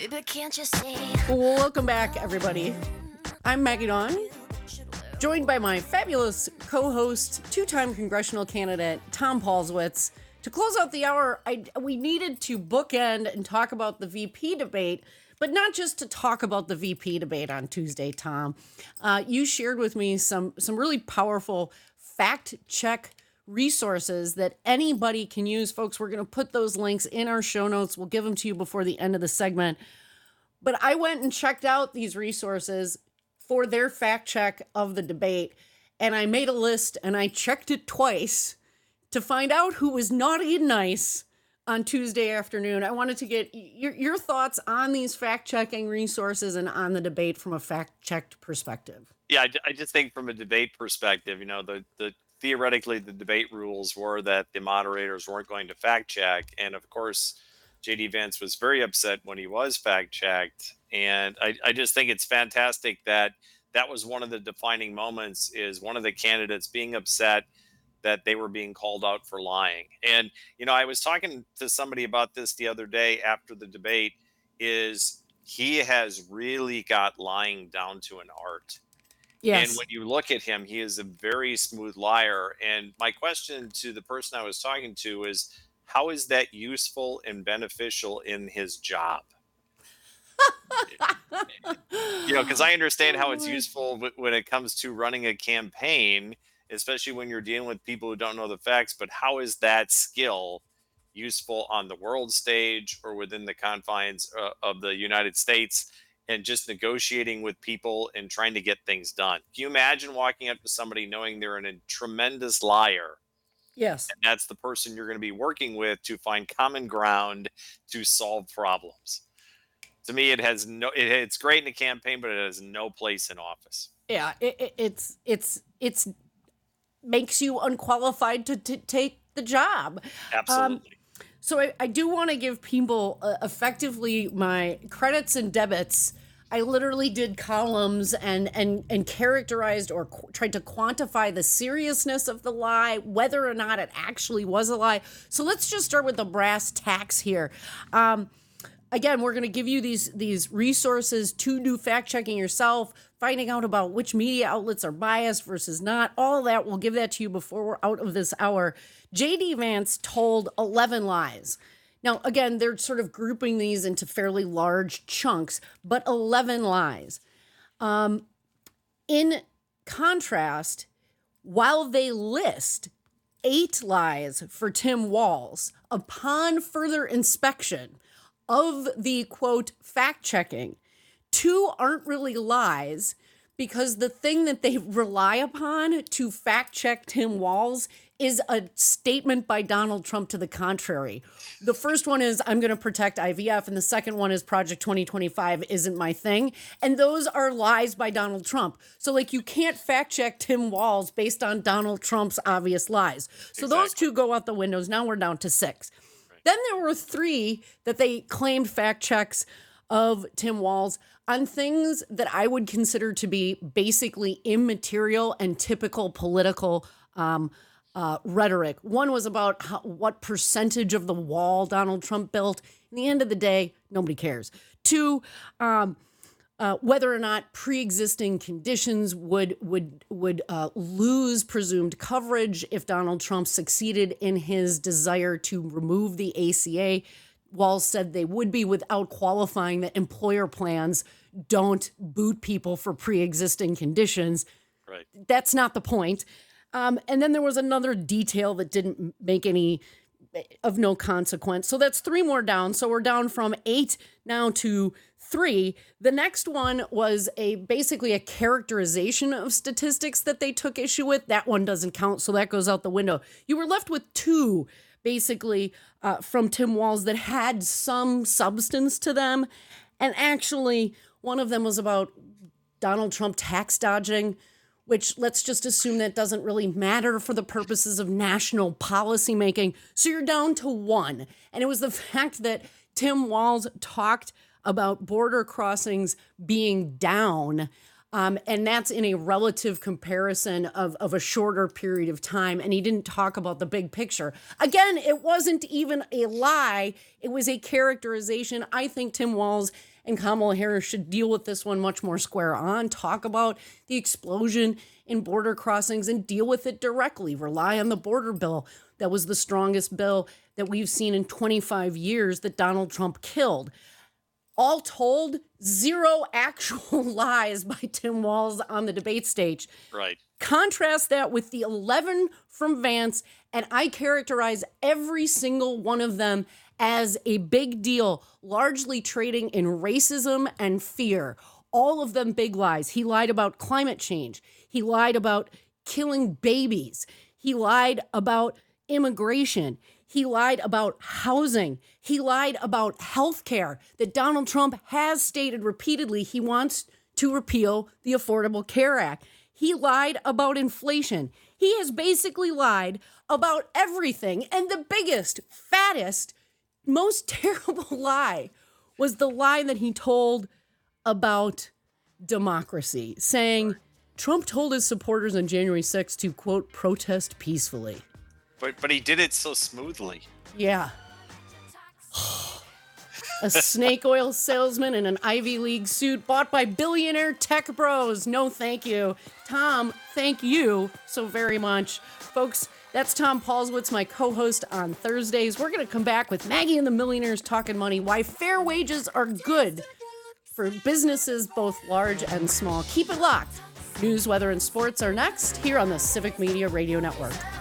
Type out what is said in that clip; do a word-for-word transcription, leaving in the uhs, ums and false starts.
Baby, can't you see? Welcome back, everybody. I'm Maggie Dawn, joined by my fabulous co-host, two-time congressional candidate, Tom Paulswitz. To close out the hour, I, we needed to bookend and talk about the V P debate, but not just to talk about the V P debate on Tuesday, Tom. Uh, you shared with me some, some really powerful fact-check resources that anybody can use. Folks, we're going to put those links in our show notes. We'll give them to you before the end of the segment. But I went and checked out these resources for their fact check of the debate, and I made a list and I checked it twice to find out who was naughty and nice on Tuesday afternoon. I wanted to get your, your thoughts on these fact-checking resources and on the debate from a fact-checked perspective. Yeah, I, I just think from a debate perspective, you know, the, the theoretically the debate rules were that the moderators weren't going to fact check. And of course, J D Vance was very upset when he was fact checked. And I, I just think it's fantastic that that was one of the defining moments, is one of the candidates being upset that they were being called out for lying. And, you know, I was talking to somebody about this the other day after the debate, is he has really got lying down to an art. Yes. And when you look at him, he is a very smooth liar. And my question to the person I was talking to is, how is that useful and beneficial in his job? You know, because I understand how it's useful w- when it comes to running a campaign, especially when you're dealing with people who don't know the facts. But how is that skill useful on the world stage or within the confines uh, of the United States, and just negotiating with people and trying to get things done? Can you imagine walking up to somebody knowing they're a tremendous liar? Yes. And that's the person you're going to be working with to find common ground to solve problems. To me, it has no, it, it's great in a campaign, but it has no place in office. Yeah, it, it, it's, it's, it's makes you unqualified to, to take the job. Absolutely. Um, So I, I do want to give people uh, effectively my credits and debits. I literally did columns and and and characterized or qu- tried to quantify the seriousness of the lie, whether or not it actually was a lie. So let's just start with the brass tacks here. Um, again, we're going to give you these these resources to do fact checking yourself, finding out about which media outlets are biased versus not. All of that, we'll give that to you before we're out of this hour. J D Vance told eleven lies. Now, again, they're sort of grouping these into fairly large chunks, but eleven lies. Um, in contrast, while they list eight lies for Tim Walz, upon further inspection of the, quote, fact-checking, two aren't really lies, because the thing that they rely upon to fact-check Tim Walz is a statement by Donald Trump to the contrary. The first one is, I'm going to protect I V F, and the second one is Project twenty twenty-five isn't my thing. And those are lies by Donald Trump. So, like, you can't fact-check Tim Walz based on Donald Trump's obvious lies. So Exactly. those two go out the windows. Now we're down to six. Right. Then there were three that they claimed fact-checks of Tim Walz on things that I would consider to be basically immaterial and typical political um, uh, rhetoric. One was about how, what percentage of the wall Donald Trump built. In the end of the day, nobody cares. Two, um, uh, whether or not pre-existing conditions would would would uh, lose presumed coverage if Donald Trump succeeded in his desire to remove the A C A. Walz said they would be, without qualifying that employer plans don't boot people for pre-existing conditions. Right. That's not the point. Um, and then there was another detail that didn't make any of no consequence. So that's three more down. So we're down from eight now to three. The next one was a basically a characterization of statistics that they took issue with. That one doesn't count, so that goes out the window. You were left with two, basically, uh, from Tim Walz that had some substance to them. And actually, one of them was about Donald Trump tax dodging, which let's just assume that doesn't really matter for the purposes of national policy making. So you're down to one. And it was the fact that Tim Walz talked about border crossings being down Um, and that's in a relative comparison of, of a shorter period of time. And he didn't talk about the big picture. Again, it wasn't even a lie. It was a characterization. I think Tim Walz and Kamala Harris should deal with this one much more square on, talk about the explosion in border crossings and deal with it directly. Rely on the border bill. That was the strongest bill that we've seen in twenty-five years that Donald Trump killed. All told, zero actual lies by Tim Walz on the debate stage. Right. Contrast that with the eleven from Vance, and I characterize every single one of them as a big deal, largely trading in racism and fear. All of them big lies. He lied about climate change. He lied about killing babies. He lied about immigration. He lied about housing. He lied about health care, that Donald Trump has stated repeatedly he wants to repeal the Affordable Care Act. He lied about inflation. He has basically lied about everything. And the biggest, fattest, most terrible lie was the lie that he told about democracy, saying Trump told his supporters on January sixth to, quote, protest peacefully. But but he did it so smoothly. Yeah. A snake oil salesman in an Ivy League suit bought by billionaire tech bros. No, thank you. Tom, thank you so very much. Folks, that's Tom Paulswitz, my co-host on Thursdays. We're going to come back with Maggie and the Millionaires Talking Money, why fair wages are good for businesses both large and small. Keep it locked. News, weather, and sports are next here on the Civic Media Radio Network.